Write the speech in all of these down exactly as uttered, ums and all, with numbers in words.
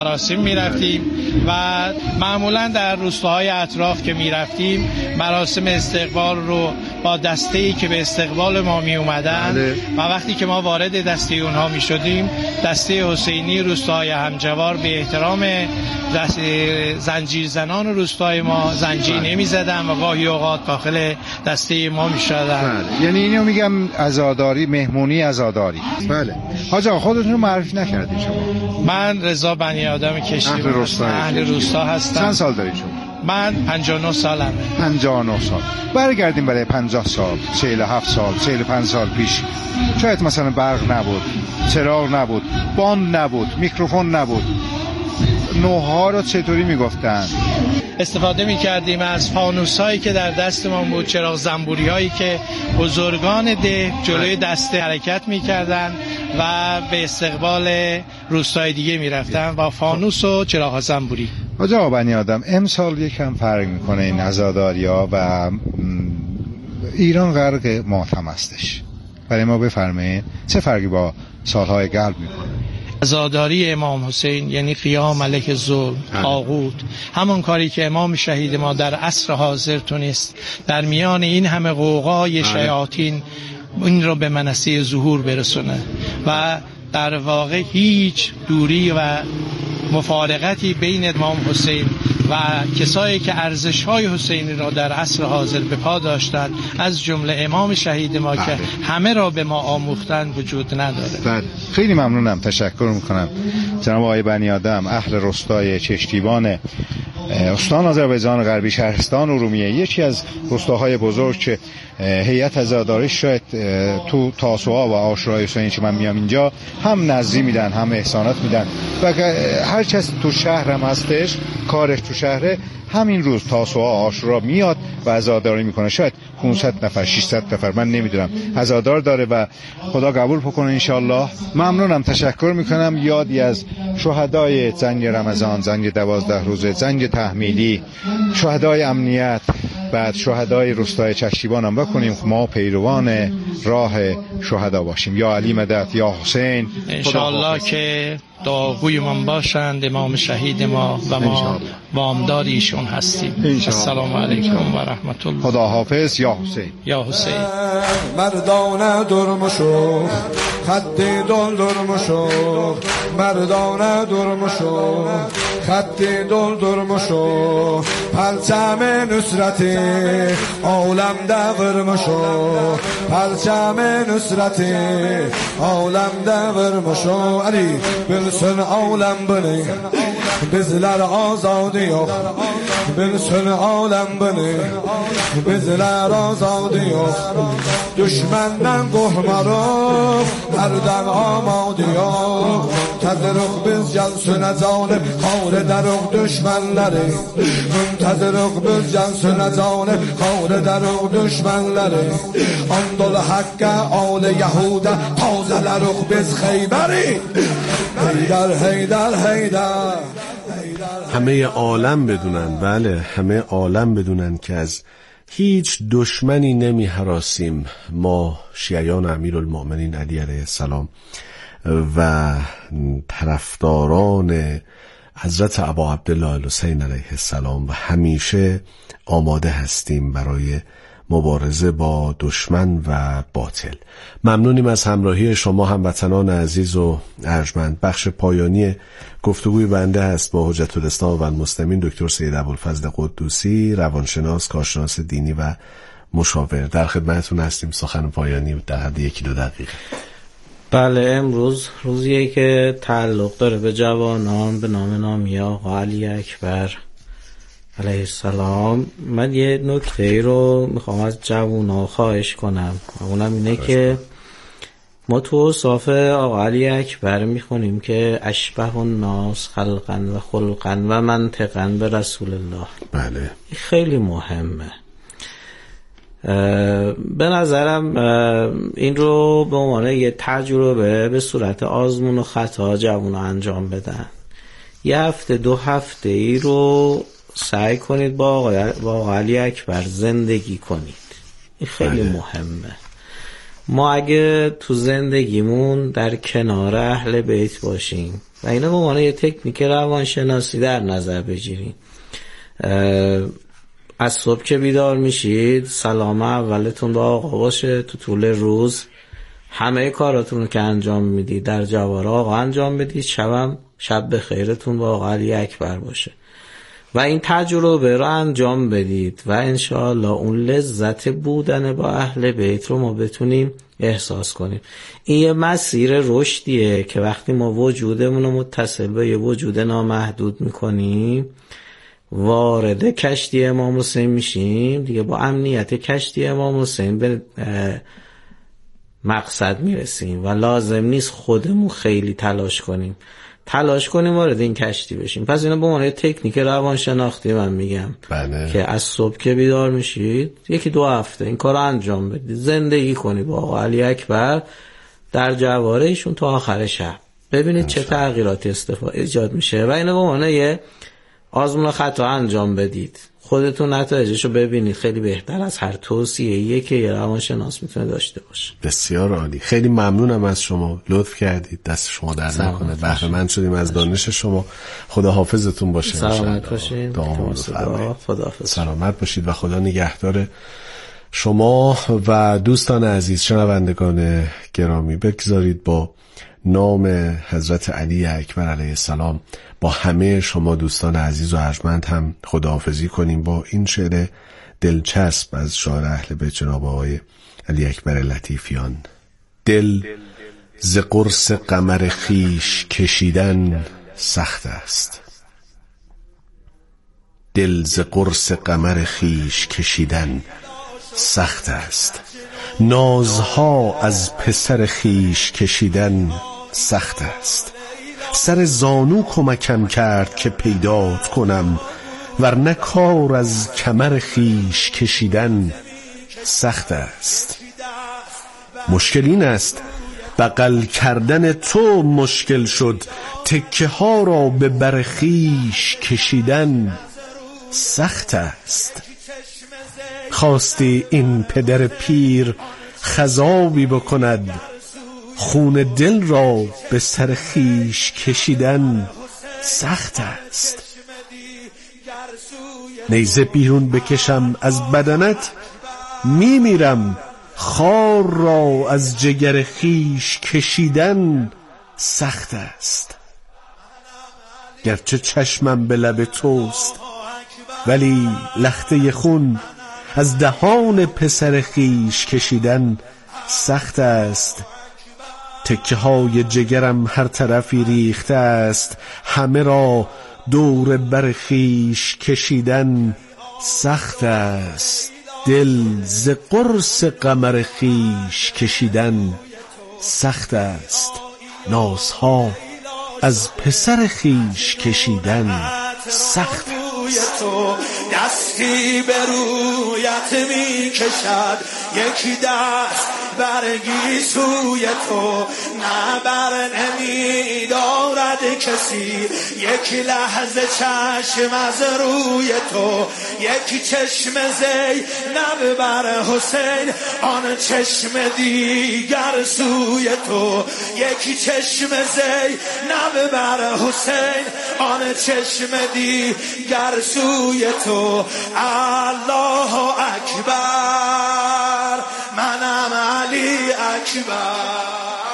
مراسم میرفتیم و معمولا در روستاهای اطراف که میرفتیم مراسم استقبال رو با دسته‌ای که به استقبال ما می اومدن و وقتی که ما وارد دسته اونها می شدیم، دسته حسینی روستاهای همجوار به احترام زنجیر زنان روستای ما زنجیر نمی زدن و گاهی اوقات داخل دسته ما می شدن. بله. یعنی اینو میگم عزاداری، مهمونی عزاداری. بله. حاج آقا خودتون رو معرفی نکردید شما؟ من رضا بنی آدم کشتی اهل روستا اهل روستا هستم. چند سال دارید شما؟ من پنجاه و نه سالمه. پنجاه و نه سال. برگردیم برای پنجاه سال، چهل و هفت سال، چهل و پنج سال پیش. شاید مثلا برق نبود، چراغ نبود، باند نبود، میکروفون نبود. نوها رو چطوری میگفتن؟ استفاده میکردیم از فانوس‌هایی که در دستمان بود، چراغ زنبوری‌هایی که بزرگان ده جلوی دسته حرکت میکردن و به استقبال روستای دیگه میرفتن و فانوس و چراغ زنبوری. حاج آقا بنی آدم، امسال یکم فرق میکنه این عزاداری‌ها و ایران غرق ماتم هستش. برای ما بفرمایید چه فرقی با سالهای قبل میکنه؟ عزاداری امام حسین یعنی قیام علیه ظلم، طاغوت، همون کاری که امام شهید ما در عصر حاضر تونست در میان این همه غوغای شیاطین این رو به منصه ظهور برسونه و در واقع هیچ دوری و مفارقتی بین امام حسین و کسایی که ارزش‌های حسینی را در عصر حاضر به پا داشتند از جمله امام شهید ما که همه را به ما آموختند وجود نداره. بله. خیلی ممنونم، تشکر میکنم جناب آقای بنی آدم، اهل روستای چشتیبان استان آذربایجان غربی، شهرستان ارومیه، یکی از روستاهای بزرگ که هیئت عزاداریش شاید تو تاسوعا و عاشورای حسینی که من میام اینجا هم نذری میدن هم احسانات میدن و هر کس تو شهر هم هستش کارش تو شهره همین روز تاسوعا عاشورا میاد و عزاداری میکنه. شاید پانصد نفر ششصد نفر من نمیدونم عزادار داره و خدا قبول بکنه انشالله. ممنونم، تشکر میکنم. یادی از شهدای جنگ رمضان، جنگ دوازده روزه، جنگ تحمیلی، شهدای امنیت، بعد شهدای روستای چشتیبان هم بکنیم. ما پیروان راه شهدا باشیم. یا علی مدد، یا حسین. انشالله که دعاگوی من باشند امام شهید ما و ما وامدار ایشون هستیم. السلام علیکم و رحمت الله. خدا حافظ. یا حسین. یا حسین. مردانه درمشو خط دل درمشو مردانه درمشو خط دل درمشو پرچم نصرت عالم دورمشو پرچم نصرت عالم دورمشو علی بلسن عالم بنی bizler azadi yok bilsin alem beni bizler azadi yok düşmenden korkmarıq herden amadi yok müntezirıq biz gelsin zalim kavr ederik düşmenleri müntezirıq biz gelsin zalim kavr ederik düşmenleri andol hakka al yahuda tazelerik biz Xeyberi Heydar Heydar Heydar همه عالم بدونن، بله همه عالم بدونن که از هیچ دشمنی نمی هراسیم ما شیعیان امیرالمؤمنین علی علیه السلام و طرفداران حضرت ابا عبدالله الحسین علیه السلام و همیشه آماده هستیم برای مبارزه با دشمن و باطل. ممنونیم از همراهی شما هموطنان عزیز و ارجمند. بخش پایانی گفتگوی بنده هست با حجت الاسلام و المسلمین دکتر سید ابوالفضل قدوسی، روانشناس، کارشناس دینی و مشاور. در خدمتتون هستیم. سخن پایانی در حد یکی دو دقیقه. بله، امروز روزیه که تعلق داره به جوانان به نام نامی آقا علی اکبر علیه السلام. من یه نکته ای رو میخوام از جوونا خواهش کنم، اونم اینه که ما تو اوصاف آقا علی اکبر میخونیم که اشبه الناس خلقا و خلقا و منطقا به رسول الله. بله، خیلی مهمه. به نظرم این رو به عنوان یه تجربه به صورت آزمون و خطا جوونا انجام بدن. یه هفته دو هفته ای رو سعی کنید با آقا علی اکبر زندگی کنید. این خیلی بله. مهمه. ما اگه تو زندگیمون در کنار اهل بیت باشیم، و اینا به عنوان یه تکنیک روانشناسی در نظر بگیریم. از صبح که بیدار میشید سلام اولتون با آقا باشه، تو طول روز همه کاراتون رو که انجام میدید در جوار آقا انجام بدید، شبم شب به خیرتون با آقا علی اکبر باشه و این تجربه رو انجام بدید و انشاءالله اون لذت بودن با اهل بیت رو ما بتونیم احساس کنیم. این یه مسیر رشدیه که وقتی ما وجودمون رو متصل به یه وجود نامحدود میکنیم، وارد کشتی امام حسین میشیم دیگه، با امنیت کشتی امام حسین به مقصد میرسیم و لازم نیست خودمون خیلی تلاش کنیم تلاش کنیم وارد این کشتی بشیم. پس اینا به عنوان تکنیک روانشناختی من میگم بله. که از صبح که بیدار میشید یکی دو هفته این کار رو انجام بدید، زندگی کنید با آقا علی اکبر در جواره ایشون تا آخر شب، ببینید چه تغییراتی استفاده ایجاد میشه و اینا به عنوان یه آزمون خطا انجام بدید، خودتون نتایجشو ببینید. خیلی بهتر از هر توصیه‌ای که یه روانشناس میتونه داشته باشه. بسیار عالی، خیلی ممنونم از شما، لطف کردید، دست شما در نکنه، بهره مند شدیم از دانش شما. خدا حافظتون باشه. سلامت باشید. سلامت باشید و خدا نگهدار شما و دوستان عزیز. شنوندگان گرامی، بگذارید با نام حضرت علی اکبر علیه السلام با همه شما دوستان عزیز و ارجمند هم خداحافظی کنیم با این شعر دلچسب از شاعر اهل بیت جناب آقای علی اکبر لطیفیان. دل ز قرص قمر خیش کشیدن سخت است، دل ز قرص قمر خیش کشیدن سخت است، نازها از پسر خیش کشیدن سخت است، سر زانو کمکم کرد که پیدات کنم، ورنه کار از کمر خیش کشیدن سخت است. مشکل این است بغل کردن تو مشکل شد، تکه ها را به بر خیش کشیدن سخت است. خواستی این پدر پیر خضابی بکند، خون دل را به سر خیش کشیدن سخت است. نیزه بیرون بکشم از بدنت، میمیرم، خار را از جگر خیش کشیدن سخت است. گرچه چشمم به لب توست، ولی لخته خون از دهان پسر خیش کشیدن سخت است. تکه های جگرم هر طرفی ریخته است، همه را دور بر خیش کشیدن سخت است. دل ز قرص قمر خیش کشیدن سخت است، نازها از پسر خیش کشیدن سخت است. تو دستی به رویت می کشد، یکی دست برگی سوی تو، نه بر نمی دارد کسی، یک لحظه چشم از روی تو، یکی چشم زی نب بر حسین، آن چشم دیگر سوی تو، یکی چشم زی نب بر حسین، آن چشم دیگر سوی تو. الله اکبر، منم علی اکبر،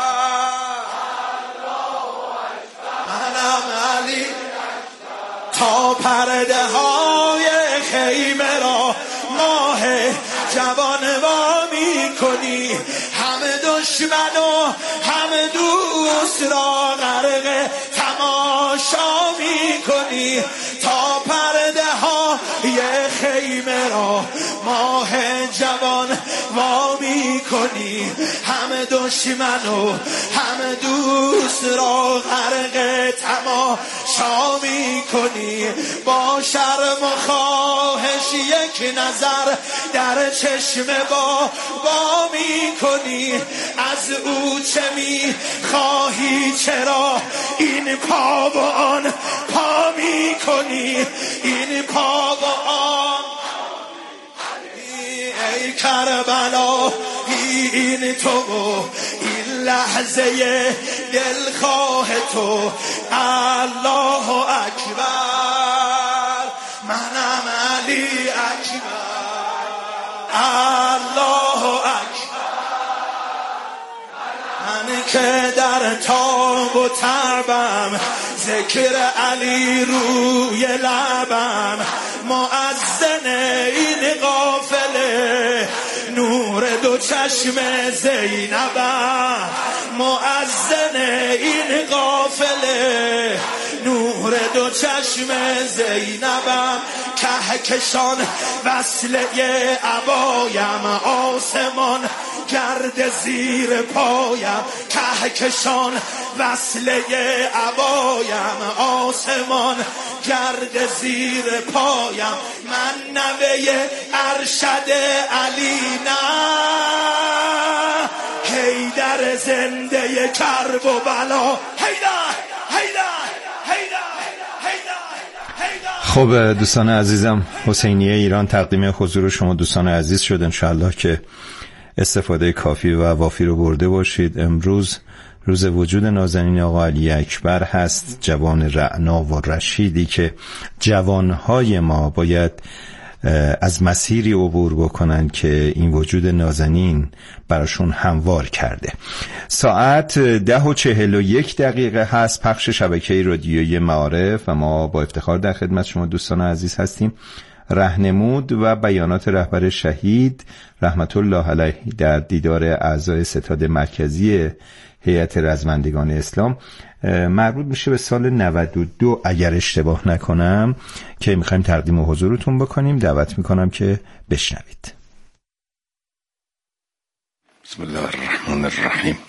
منم علی اکبر. تا پرده های خیمه را ماه جوان وا می کنی، همه دشمن و همه دوست را غرق تماشا می کنی. تا پرده های خیمه را ماه جوان وا می کنی، همه دشمن و همه دوست را غرق تماشا می کنی. با شرم و خواهش یک نظر در چشم با با می کنی، از او چه می خواهی، چرا این پا و آن پا می کنی، این پا و آن. ای کربلا این تو، این لحظه دلخواه تو، الله اکبر منم علی اکبر الله اکبر من که در تاب و تبم ذکر علی روی لبم مؤذن این قافله نور دو چشم زینبم مؤذن این قافله نور دو چشم زینبم کهکشان وصله عبایم آسمان گرد زیر پایم کهکشان وصله عبایم آسمان گرد زیر پایم من نوه ارشد علی نه حیدر زنده کرب و بلا حیدر حیدر حیدر حیدر. خب دوستان عزیزم، حسینیه ایران تقدیم حضور شما دوستان عزیز شد. انشاءالله که استفاده کافی و وافی رو برده باشید. امروز روز وجود نازنین آقا علی اکبر هست، جوان رعنا و رشیدی که جوانهای ما باید از مسیری عبور بکنن که این وجود نازنین براشون هموار کرده. ساعت ده و چهل و یک دقیقه هست، پخش شبکه رادیویی معارف و ما با افتخار در خدمت شما دوستان عزیز هستیم. راهنمود و بیانات رهبر شهید رحمت الله علیه در دیدار اعضای ستاد مرکزی هیئت رزمندگان اسلام مربوط میشه به سال نود و دو اگر اشتباه نکنم که میخوایم تقدیم حضورتون بکنیم. دعوت میکنم که بشنوید. بسم الله الرحمن الرحیم.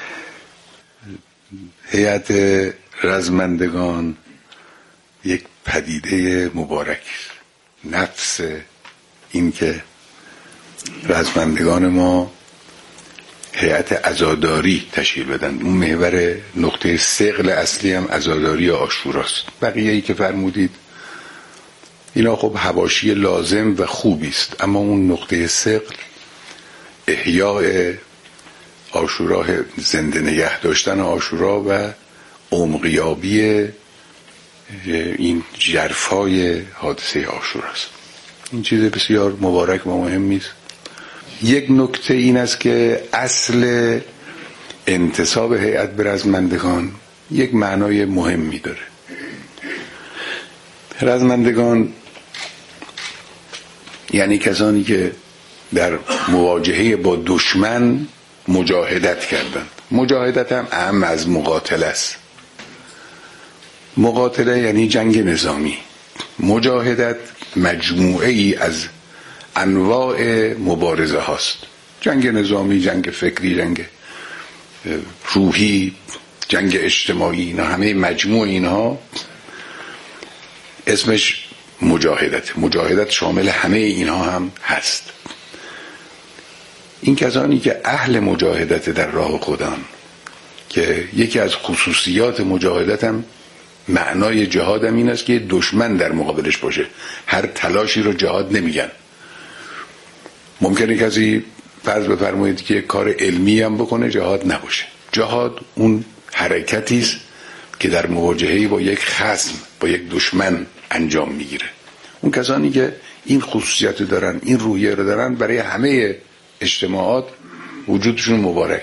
هیئت رزمندگان یک پدیده مبارک، نفس این که رزمندگان ما هیئت عزاداری تشکیل بدن. اون محور نقطه ثقل اصلی هم عزاداری عاشوراست. بقیه ای که فرمودید اینا خب حواشی لازم و خوبی است، اما اون نقطه ثقل احیاء عاشورا، زنده نگه داشتن عاشورا و عمقیابی این ژرفای حادثه عاشوراست. این چیز بسیار مبارک و مهمی است. یک نکته این است که اصل انتساب هیئت به رزمندگان یک معنای مهمی داره. رزمندگان یعنی کسانی که در مواجهه با دشمن مجاهدت کردند. مجاهدت هم اهم از مقاتله است. مقاتله یعنی جنگ نظامی، مجاهدت مجموعه ای از انواع مبارزه هاست. جنگ نظامی، جنگ فکری، جنگ روحی، جنگ اجتماعی، اینا همه مجموع اینها اسمش مجاهدت. مجاهدت شامل همه اینها هم هست. این کسانی که اهل مجاهدت در راه خدان، که یکی از خصوصیات مجاهدت هم معنای جهاد هم این است که دشمن در مقابلش باشه. هر تلاشی رو جهاد نمیگن. ممکنه کسی فرض بفرمایید که کار علمی هم بکنه، جهاد نباشه. جهاد اون حرکتی است که در مواجهه با یک خصم، با یک دشمن انجام میگیره. اون کسانی که این خصوصیت دارن، این روحیه رو دارن، برای همه اجتماعات وجودشون مبارک.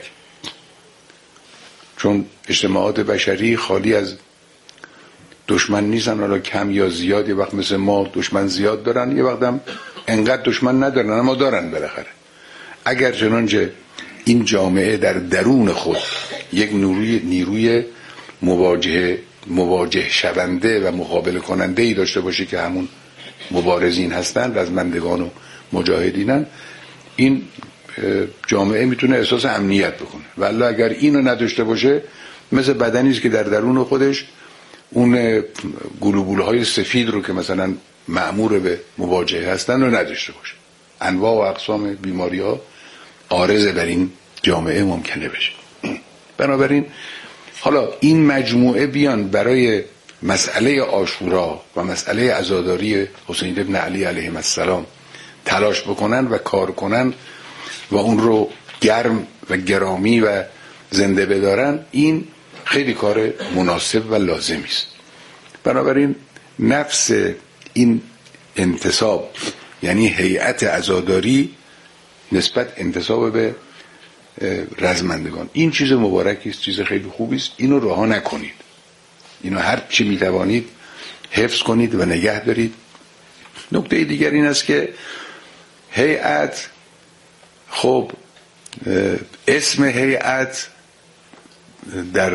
چون اجتماعات بشری خالی از دشمن نیستن. حالا کم یا زیاد، یه وقت مثل ما دشمن زیاد دارن، یه وقت هم انقدر دشمن ندارن، اما دارن بالاخره. اگر چنانچه این جامعه در درون خود یک نیروی نیروی مواجهه مواجه شونده و مقابله کننده ای داشته باشه که همون مبارزین هستن، رزمندگان و مجاهدینن، این جامعه میتونه احساس امنیت بکنه. ولی اگر اینو نداشته باشه، مثل بدنی است که در درون خودش اون گلوبولهای سفید رو که مثلا مأمور به مواجهه هستن رو نداشته باشه، انواع و اقسام بیماری ها عارض در این جامعه ممکنه بشه. بنابراین حالا این مجموعه بیان برای مسئله عاشورا و مسئله عزاداری حسین بن علی علیه السلام تلاش بکنن و کار کنن و اون رو گرم و گرامی و زنده بدارن، این خیلی کار مناسب و لازمی است. بنابراین نفس این انتصاب، یعنی هیئت عزاداری نسبت انتصاب به رزمندگان، این چیز مبارکی است، چیز خیلی خوبی است. اینو رها نکنید، اینو هر چی میتوانید حفظ کنید و نگه دارید. نکته دیگر این است که هیئت، خب اسم هیئت در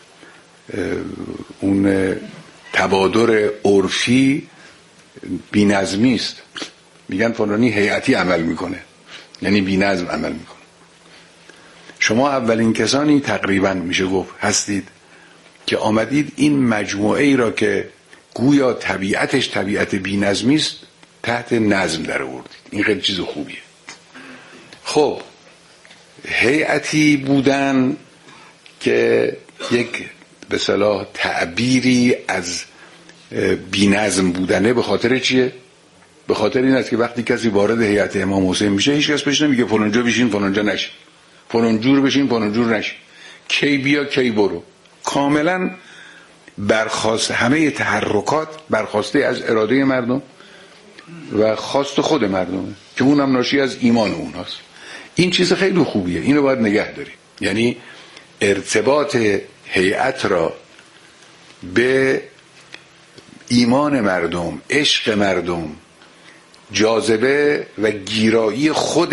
اون تبادر عرفی بی‌نظمی است. میگن فلانی هیئتی عمل میکنه، یعنی بی‌نظم عمل میکنه. شما اولین کسانی تقریبا میشه گفت هستید که آمدید این مجموعه ای را که گویا طبیعتش طبیعت بی‌نظمی است تحت نظم در آوردید. این خیلی چیز خوبیه. خب هیئتی بودن که یک به اصطلاح تعبیری از بی‌نظم بودنه، به خاطر چیه؟ به خاطر این است که وقتی کسی وارد هیئت امام حسین میشه هیچ کس بهش نمیگه فلانجا بشین فلانجا نشین، فلان جور بشین فلان جور نشین، کی بیا کی برو. کاملا برخواست، همه تحرکات برخواسته از اراده مردم و خواست خود مردمه که اونم ناشی از ایمان اونهاست. این چیز خیلی خوبیه، اینو باید نگه داریم. یعنی ارتباط هیئت را به ایمان مردم، عشق مردم، جاذبه و گیرایی خود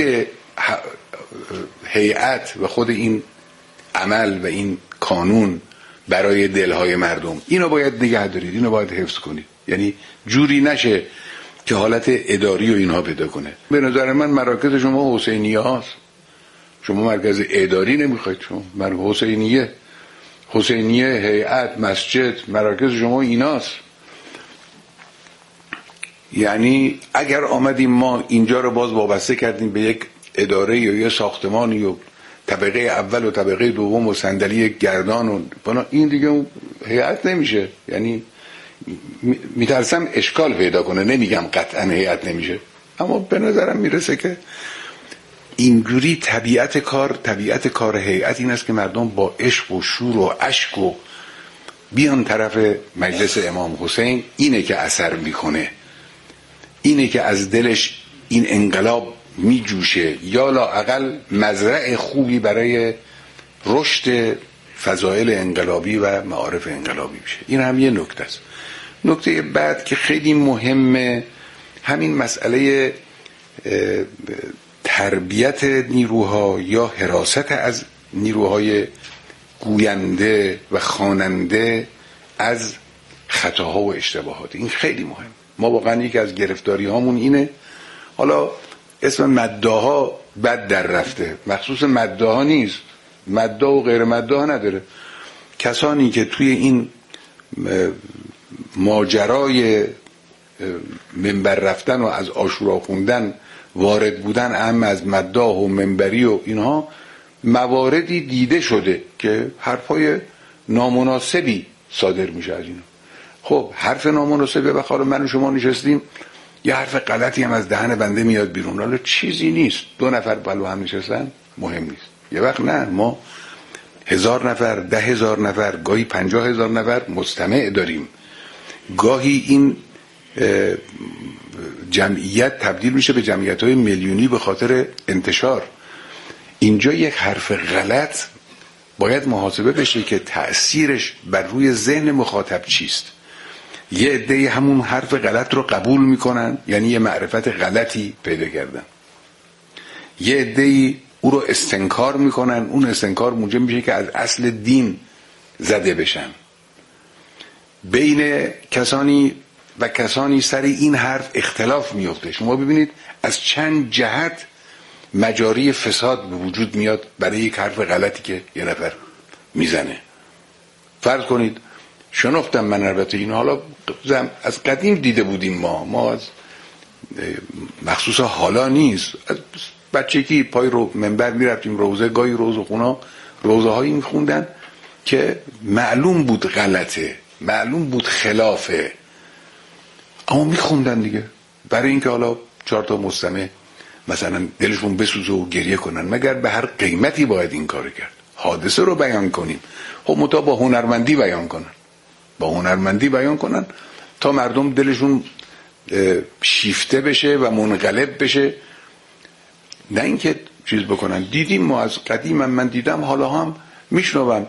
هیئت و خود این عمل و این قانون برای دلهای مردم، اینو باید نگه دارید، اینو باید حفظ کنید. یعنی جوری نشه که حالت اداری و اینها پیدا کنه. به نظر من مراکز شما حسینیه هاست، شما مرکز اداری نمیخواید، شما مرکز حسینیه حسینیه هیئت، مسجد، مراکز شما ایناست. یعنی اگر آمدیم ما اینجا رو باز وابسته کردیم به یک اداره یا یه ساختمانی و طبقه اول و طبقه دوم و صندلی گردان و بنا، این دیگه هیئت نمیشه. یعنی میترسم اشکال پیدا کنه، نمیگم قطعا هیئت نمیشه، اما به نظرم میرسه که اینجوری طبیعت کار طبیعت کار هیئت این است که مردم با عشق و شور و اشک و بیان طرف مجلس امام حسین. اینه که اثر میکنه، اینه که از دلش این انقلاب میجوشه، یا لااقل مزرعه خوبی برای رشد فضایل انقلابی و معارف انقلابی میشه. این هم یه نکته است. نکته بعد که خیلی مهمه، همین مسئله تربیت نیروها یا حراست از نیروهای گوینده و خواننده از خطاها و اشتباهات. این خیلی مهم. ما واقعا یکی از گرفتاری هامون اینه. حالا اسم مداها بد در رفته، مخصوص مداها نیست، مدا و غیر مداها نداره. کسانی که توی این ماجرای منبر رفتن و از عاشورا خوندن وارد بودن، اهم از مداح و منبری و اینها، مواردی دیده شده که حرفای نامناسبی صادر میشه از اینا. خب حرف نامناسبه و حالا من و شما نشستیم یه حرف غلطی هم از دهن بنده میاد بیرون، حالا چیزی نیست، دو نفر پلو هم نشستن مهم نیست. یه وقت نه، ما هزار نفر، ده هزار نفر، گاهی پنجاه هزار نفر مستمع داریم. گاهی این جمعیت تبدیل میشه به جمعیت‌های میلیونی به خاطر انتشار. اینجا یک حرف غلط باید محاسبه بشه که تأثیرش بر روی ذهن مخاطب چیست. یه عده همون حرف غلط رو قبول میکنن، یعنی یه معرفت غلطی پیدا کردن. یه عده او رو استنکار میکنن، اون استنکار موجب میشه که از اصل دین زده بشن. بین کسانی و کسانی سر این حرف اختلاف میفته. شما ببینید از چند جهت مجاری فساد به وجود میاد برای یک حرف غلطی که یه نفر میزنه. فرض کنید شنفتم من، البته این حالا از قدیم دیده بودیم، ما ما از مخصوص حالا نیست، از بچگی پای رو منبر میرفتیم روزه، گاهی روزه خونا روزه هایی میخوندن که معلوم بود غلطه، معلوم بود خلافه، اما میخوندن دیگه برای اینکه حالا چهار تا مستمع مثلا دلشون بسوزه و گریه کنن. مگر به هر قیمتی باید این کار کرد؟ حادثه رو بیان کنیم. خب متا با هنرمندی بیان کنن، با هنرمندی بیان کنن تا مردم دلشون شیفته بشه و منقلب بشه، نه اینکه چیز بکنن. دیدیم ما از قدیم، من, من دیدم حالا هم میشنوم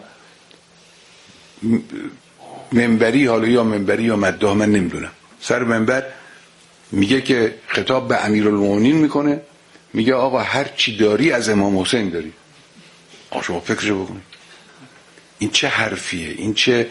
منبری، حالا یا منبری یا مداح، من نمیدونم، سر منبر میگه که خطاب به امیرالمومنین میکنه، میگه آقا هر چی داری از امام حسین داری. آقا شما فکرشو بکنید، این چه حرفیه، این چه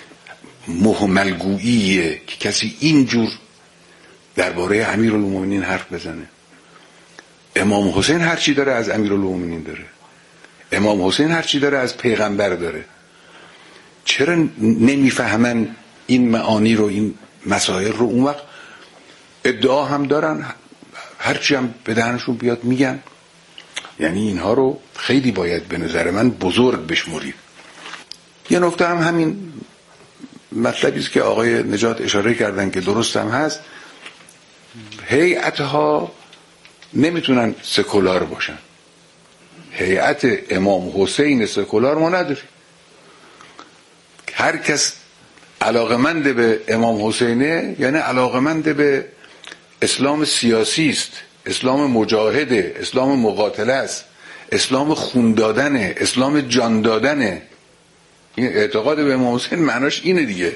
مهملگوییه که کسی اینجور درباره امیرالمومنین حرف بزنه. امام حسین هر چی داره از امیرالمومنین داره، امام حسین هر چی داره از پیغمبر داره. چرا نمیفهمن این معانی رو، این مسائل رو؟ اون وقت ادعا هم دارن، هرچی هم به دهنشون بیاد میگن. یعنی اینها رو خیلی باید به نظر من بزرگ بشمرید. یه نکته هم همین مطلبی است که آقای نجات اشاره کردن که درست هم هست، هیئتها نمیتونن سکولار باشن. هیئت امام حسین سکولار ما نداریم. هر کس علاقمند به امام حسینه یعنی علاقمند به اسلام سیاسی است، اسلام مجاهده، اسلام مقاتله است، اسلام خون دادنه، اسلام جان دادنه. این اعتقاد به امام حسین معناش اینه دیگه.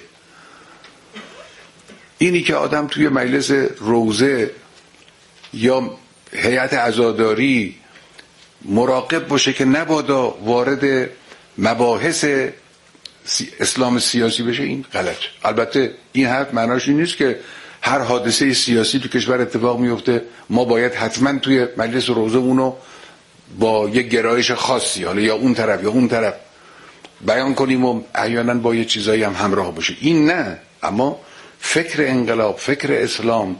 اینی که آدم توی مجلس روضه یا هیئت عزاداری مراقب باشه که نبادا وارد مباحث اسلام سیاسی بشه، این غلط. البته این حرف معناش این نیست که هر حادثه سیاسی تو کشور اتفاق میفته ما باید حتما توی مجلس روضه اونو با یک گرایش خاصی، حالا یا اون طرف یا اون طرف بیان کنیم و احیانا با یه چیزایی هم همراه باشه، این نه. اما فکر انقلاب، فکر اسلام،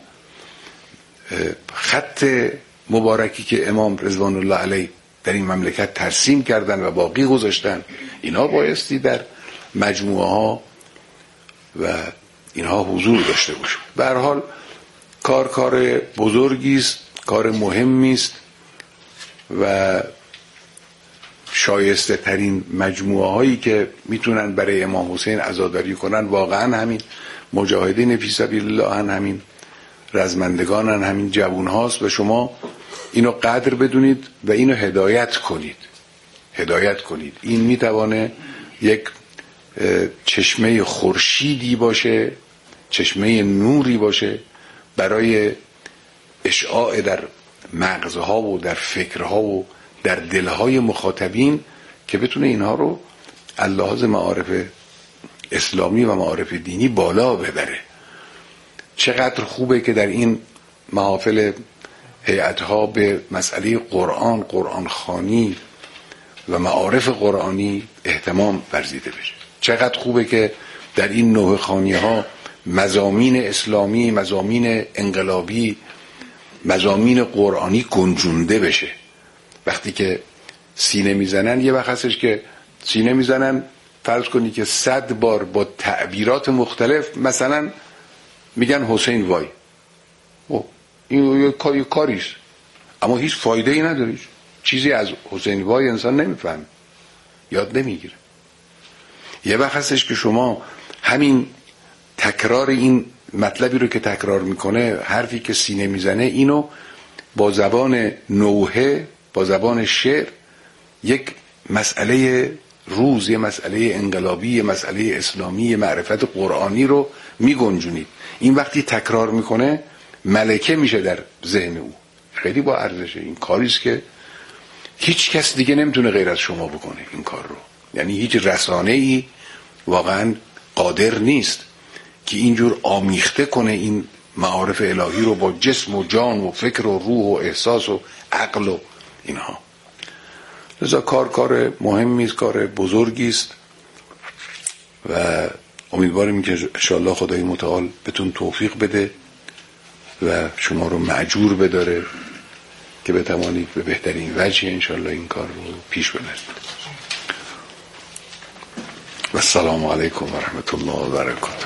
خط مبارکی که امام رضوان الله علیه در این مملکت ترسیم کردن و باقی گذاشتن، اینا بایستی در مجموعه ها و اینها حضور داشته باشه. به هر حال کار کار بزرگی است، کار مهمی است و شایسته ترین مجموعه هایی که میتونن برای امام حسین عزاداری کنن واقعا همین مجاهدین فی سبیل الله، همین رزمندگان، همین جوون هاست و شما اینو قدر بدونید و اینو هدایت کنید، هدایت کنید. این میتوانه یک چشمه خورشیدی باشه، چشمه نوری باشه برای اشعاع در مغزها و در فکرها و در دلهای مخاطبین که بتونه اینها رو اللحاظ معارف اسلامی و معارف دینی بالا ببره. چقدر خوبه که در این محافل هیئت‌ها به مسئله قرآن، قرآن خوانی و معارف قرآنی اهتمام ورزیده بشه. چقدر خوبه که در این نوع خوانی‌ها مضامین اسلامی، مضامین انقلابی، مضامین قرآنی گنجونده بشه. وقتی که سینه میزنن، یه وقت هستش که سینه میزنن فرض کنی که صد بار با تعبیرات مختلف مثلا میگن حسین وای، او این یه کاریست اما هیچ فایده ای نداره، چیزی از حسین وای انسان نمیفهم، یاد نمیگیره. یه وقت هستش که شما همین تکرار این مطلبی رو که تکرار میکنه، حرفی که سینه میزنه، اینو با زبان نوحه، با زبان شعر، یک مسئله روز، یه مسئله انقلابی، یه مسئله اسلامی، یه معرفت قرآنی رو میگنجونید. این وقتی تکرار میکنه ملکه میشه در ذهن او. خیلی با ارزشه. این کاریست که هیچ کس دیگه نمیتونه غیر از شما بکنه این کار رو. یعنی هیچ رسانه‌ای واقعا قادر نیست که اینجور آمیخته کنه این معارف الهی رو با جسم و جان و فکر و روح و احساس و عقل و اینها. لذا کار کار مهمی است، کار بزرگی است و امیدواریم که انشاءالله خدای متعال بهتون توفیق بده و شما رو معجور بداره که بتوانید به بهترین وجه انشاءالله این کار رو پیش ببرید. و السلام علیکم و رحمت الله و برکاته.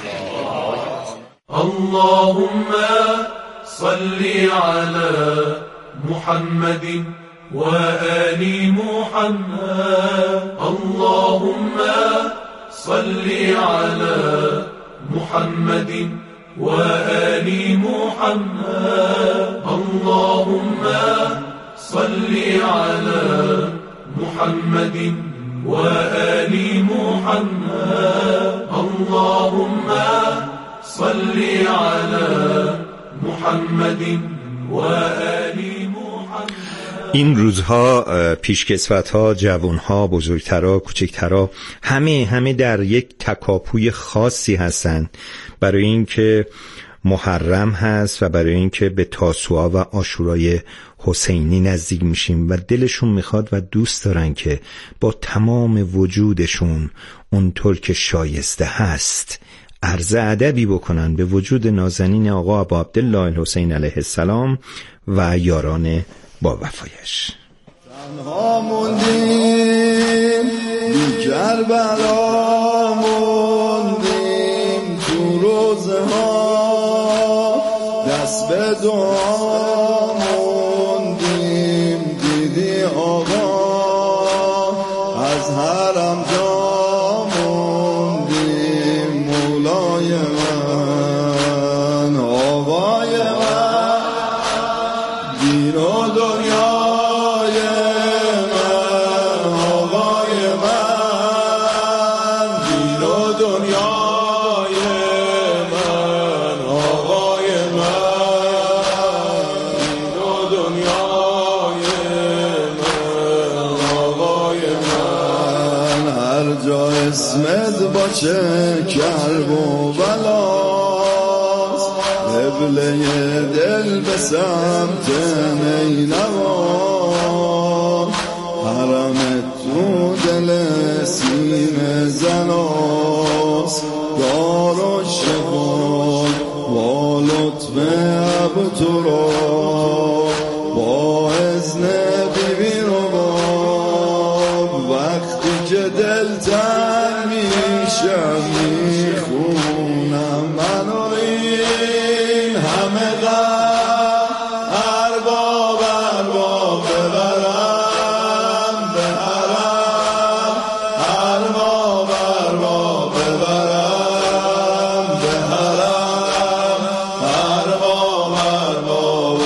اللهم صل على محمد وآل محمد اللهم صل على محمد وآل محمد اللهم صل على محمد وآل محمد اللهم صل على محمد وآل محمد. این روزها پیشکسوت‌ها، جوان‌ها، بزرگترها، کوچکترها همه همه در یک تکاپوی خاصی هستن برای اینکه محرم هست و برای اینکه به تاسوعا و عاشورای حسینی نزدیک میشیم و دلشون میخواد و دوست دارن که با تمام وجودشون اونطور که شایسته هست عرض ادبی بکنن به وجود نازنین آقا ابا عبدالله الحسین علیه السلام و یاران با وفایش. تنها موندیم بی کربلا موندیم تو روزه ها دست به دعا موندیم دیدی آقا از حرم جا موندیم مولای من آقای من دین و دنیای من آقای من دین و دنیای من آقای من دین و دنیای من آقای من هر جا اسمت باشه کرب و بلاست قبله دل به سمت نینوا حرمت تو دل سینه زناست دار و شفا با لطف ابترا با اذن بیبی رو باب وقتی که دل تن میشم میخونم منو این همه غم ارباب ارباب ببرم به حرم ارباب ارباب ببرم به حرم ارباب ارباب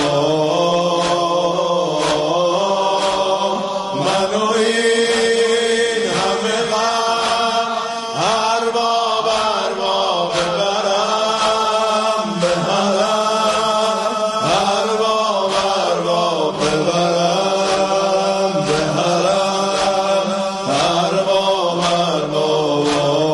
منو این همه غم ارباب ارباب ببرم به حرم ارباب ارباب ببرم به حرم ارباب ارباب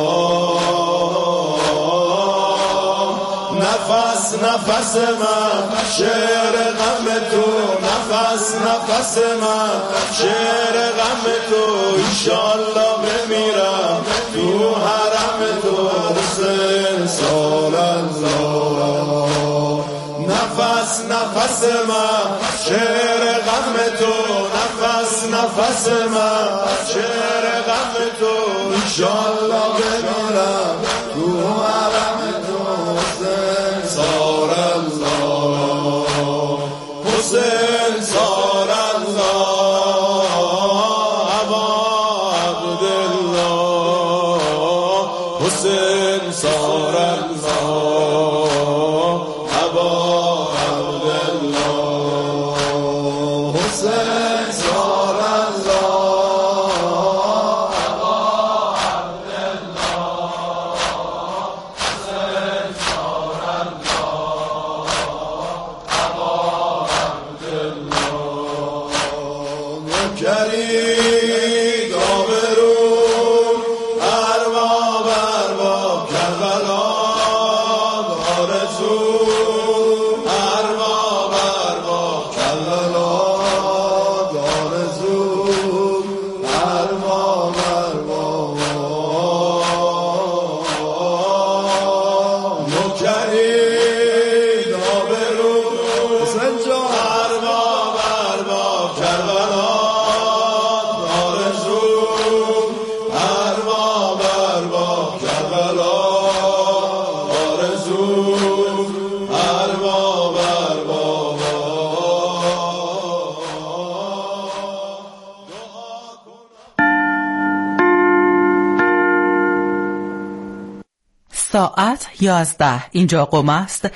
نفس نفس من شعر غم تو نفس نفس من شعر غم تو ایشالله بمیرم تو حرم تو حسین سال الله نفس نفس من شعر غم تو نفس نفس من شعر غم تو ایشالله بمیرم تو حرم تو حسین سال الله حسین سال الله ابا عبدالله حسین سال الله ابا عبدالله حسین سال الله ابا کرید آبرون ارباب ارباب کربلا آرزو ارباب ارباب کربلا آرزو ارباب ارباب کرید آبرون سنجا ارباب ارباب کربلا ساعت یازده اینجا قم است.